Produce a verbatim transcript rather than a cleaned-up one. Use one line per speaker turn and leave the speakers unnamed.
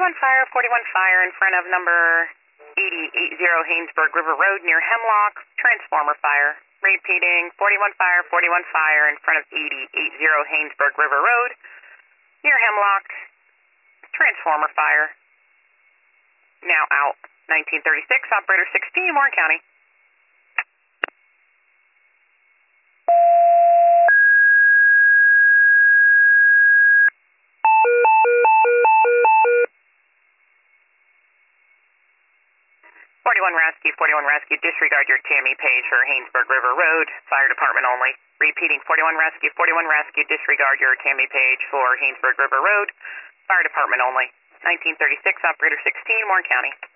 forty-one fire, forty-one fire in front of number eighty eighty Haynesburg River Road near Hemlock, transformer fire. Repeating, forty-one fire, forty-one fire in front of eighty eighty Haynesburg River Road near Hemlock, transformer fire. Now out. nineteen thirty-six, operator sixteen, Warren County. forty-one Rescue, forty-one Rescue, disregard your Tammy Page for Haynesburg River Road, fire department only. Repeating, forty-one Rescue, forty-one Rescue, disregard your Tammy Page for Haynesburg River Road, fire department only. nineteen thirty-six, operator sixteen, Warren County.